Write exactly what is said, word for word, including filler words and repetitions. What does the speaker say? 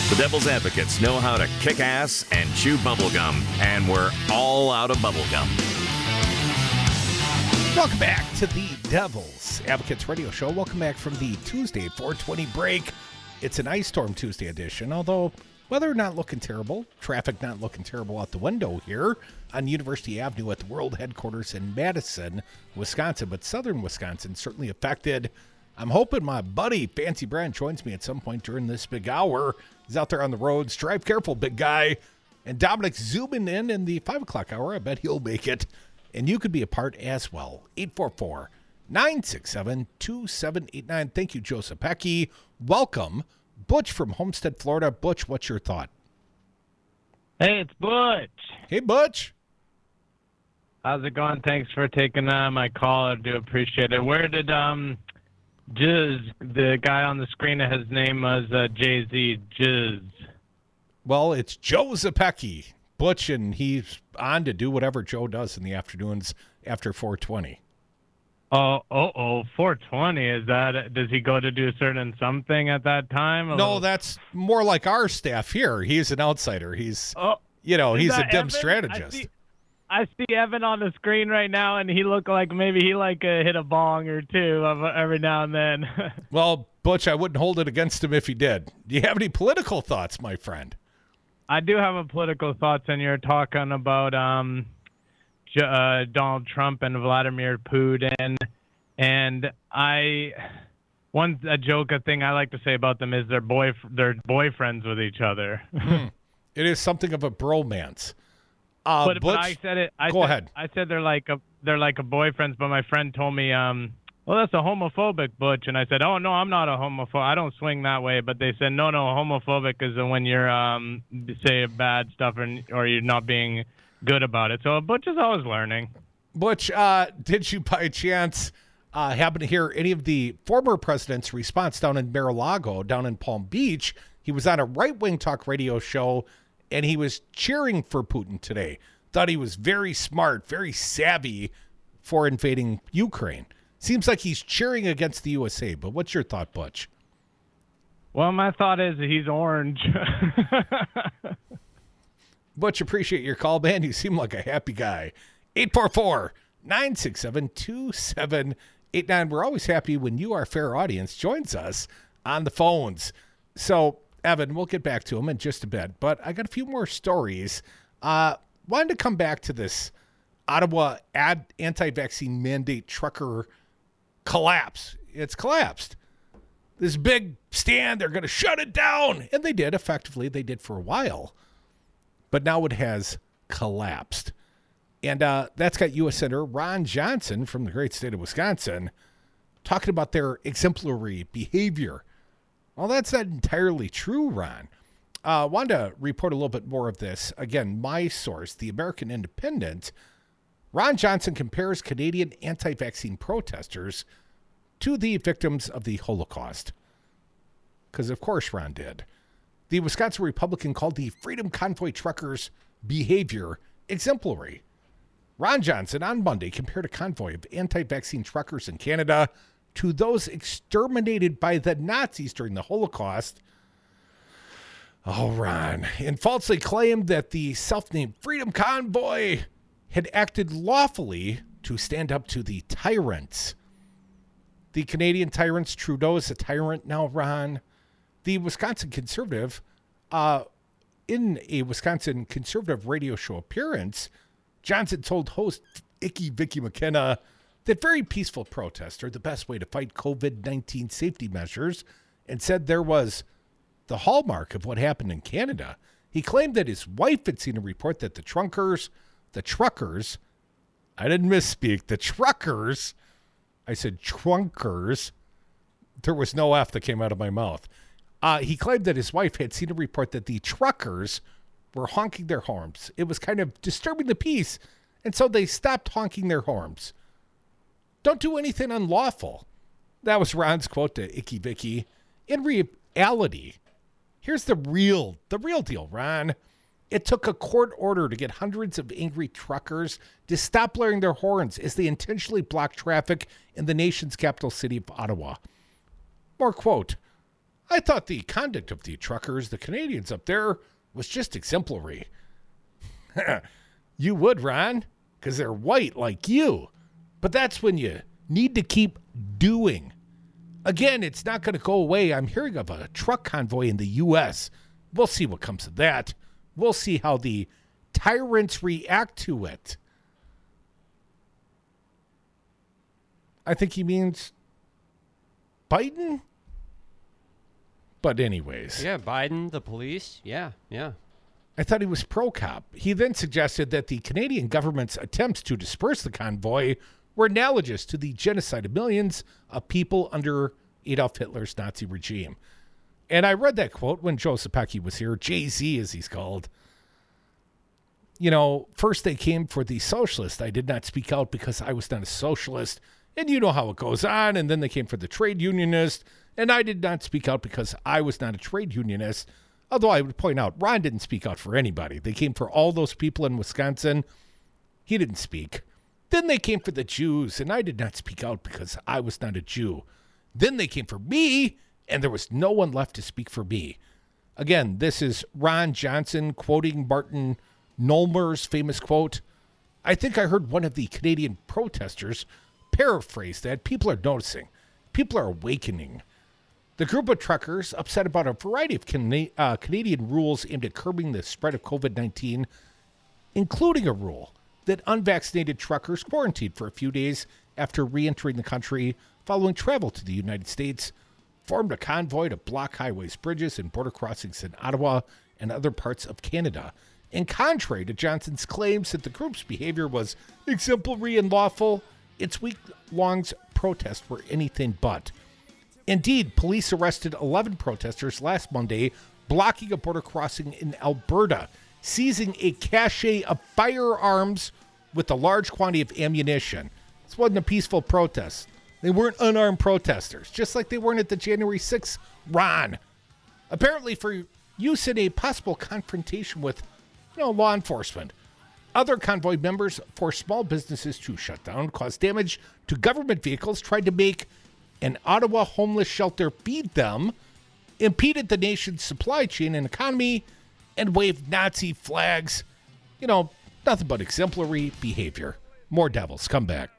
The Devil's Advocates know how to kick ass and chew bubblegum, and we're all out of bubblegum. Welcome back to the Devil's Advocates radio show. Welcome back from the Tuesday four twenty break. It's an Ice Storm Tuesday edition, although weather not looking terrible, traffic not looking terrible out the window here on University Avenue at the World Headquarters in Madison, Wisconsin. But southern Wisconsin certainly affected. I'm hoping my buddy Fancy Brand joins me at some point during this big hour. He's out there on the roads. Drive careful, big guy. And Dominic's zooming in in the five o'clock hour. I bet he'll make it. And you could be a part as well. eight four four, nine six seven, two seven eight nine. Thank you, Joseph Pecky. Welcome. Butch from Homestead, Florida. Butch, what's your thought? Hey, it's Butch. Hey, Butch. How's it going? Thanks for taking uh, my call. I do appreciate it. Where did um, Jizz, the guy on the screen, his name was uh, Jay-Z, Jizz? Well, it's Joe Zepecki, Butch, and he's on to do whatever Joe does in the afternoons after four twenty. Oh, oh, oh, four twenty. Is that, does he go to do a certain something at that time? No, that's more like our staff here. He's an outsider. He's, oh, you know, he's a dim Evan? strategist. I see, I see Evan on the screen right now, and he looked like maybe he like uh, hit a bong or two every now and then. Well, Butch, I wouldn't hold it against him if he did. Do you have any political thoughts, my friend? I do have a political thoughts, and you're talking about um, uh, Donald Trump and Vladimir Putin. And I, one a joke, a thing I like to say about them is they're boy they're boyfriends with each other. Hmm. It is something of a bromance. Uh, but, Butch, but I said it. I go said, ahead. I said they're like a they're like a boyfriends. But my friend told me, um, well, that's a homophobic, Butch. And I said, oh no, I'm not a homophobe. I don't swing that way. But they said, no, no, homophobic is when you're um say bad stuff and or you're not being good about it. So Butch is always learning. Butch, uh, did you by chance uh, happen to hear any of the former president's response down in Mar-a-Lago, down in Palm Beach? He was on a right-wing talk radio show, and he was cheering for Putin today. Thought he was very smart, very savvy for invading Ukraine. Seems like he's cheering against the U S A, but what's your thought, Butch? Well, my thought is that he's orange. Butch, appreciate your call, man. You seem like a happy guy. eight four four, nine six seven, two seven eight nine. We're always happy when you, our fair audience, joins us on the phones. So, Evan, we'll get back to him in just a bit, but I got a few more stories. Uh, wanted to come back to this Ottawa ad anti-vaccine mandate trucker collapse. It's collapsed. This big stand, they're going to shut it down. And they did, effectively. They did for a while. But now it has collapsed. And uh, that's got U S Senator Ron Johnson from the great state of Wisconsin talking about their exemplary behavior. Well, that's not entirely true, Ron. I uh, wanted to report a little bit more of this. Again, my source, the American Independent. Ron Johnson compares Canadian anti-vaccine protesters to the victims of the Holocaust. Because, of course, Ron did. The Wisconsin Republican called the Freedom Convoy truckers' behavior exemplary. Ron Johnson on Monday compared a convoy of anti-vaccine truckers in Canada to those exterminated by the Nazis during the Holocaust. Oh, Ron. And falsely claimed that the self-named Freedom Convoy had acted lawfully to stand up to the tyrants. The Canadian tyrants, Trudeau is a tyrant now, Ron. The Wisconsin Conservative, uh, in a Wisconsin Conservative radio show appearance, Johnson told host Icky Vicky McKenna that very peaceful protests are the best way to fight covid nineteen safety measures, and said there was the hallmark of what happened in Canada. He claimed that his wife had seen a report that the truckers, the truckers, I didn't misspeak, the truckers, I said trunkers, there was no F that came out of my mouth. Uh, he claimed that his wife had seen a report that the truckers were honking their horns. It was kind of disturbing the peace, and so they stopped honking their horns. Don't do anything unlawful. That was Ron's quote to Icky Vicky. In reality, here's the real, the real deal, Ron. It took a court order to get hundreds of angry truckers to stop blaring their horns as they intentionally blocked traffic in the nation's capital city of Ottawa. More quote, I thought the conduct of the truckers, the Canadians up there, was just exemplary. You would, Ron, because they're white like you. But that's when you need to keep doing. Again, it's not going to go away. I'm hearing of a truck convoy in the U S. We'll see what comes of that. We'll see how the tyrants react to it. I think he means Biden. But anyways. Yeah, Biden, the police. Yeah, yeah. I thought he was pro-cop. He then suggested that the Canadian government's attempts to disperse the convoy were analogous to the genocide of millions of people under Adolf Hitler's Nazi regime. And I read that quote when Joe Sapecki was here, Jay-Z as he's called. You know, first they came for the socialist. I did not speak out because I was not a socialist. And you know how it goes on. And then they came for the trade unionist. And I did not speak out because I was not a trade unionist. Although I would point out, Ron didn't speak out for anybody. They came for all those people in Wisconsin. He didn't speak. Then they came for the Jews, and I did not speak out because I was not a Jew. Then they came for me, and there was no one left to speak for me. Again, this is Ron Johnson quoting Martin Knolmer's famous quote. I think I heard one of the Canadian protesters paraphrase that. People are noticing. People are awakening. The group of truckers, upset about a variety of Cana- uh, Canadian rules aimed at curbing the spread of covid nineteen, including a rule that unvaccinated truckers quarantined for a few days after re-entering the country following travel to the United States, formed a convoy to block highways, bridges, and border crossings in Ottawa and other parts of Canada. And contrary to Johnson's claims that the group's behavior was exemplary and lawful, its week-long protests were anything but. Indeed, police arrested eleven protesters last Monday, blocking a border crossing in Alberta, seizing a cache of firearms with a large quantity of ammunition. This wasn't a peaceful protest. They weren't unarmed protesters, just like they weren't at the January sixth, Ron. Apparently for use in a possible confrontation with, you know, law enforcement. Other convoy members forced small businesses to shut down, caused damage to government vehicles, tried to make an Ottawa homeless shelter feed them, impeded the nation's supply chain and economy, and waved Nazi flags. You know, nothing but exemplary behavior. More devils. Come back.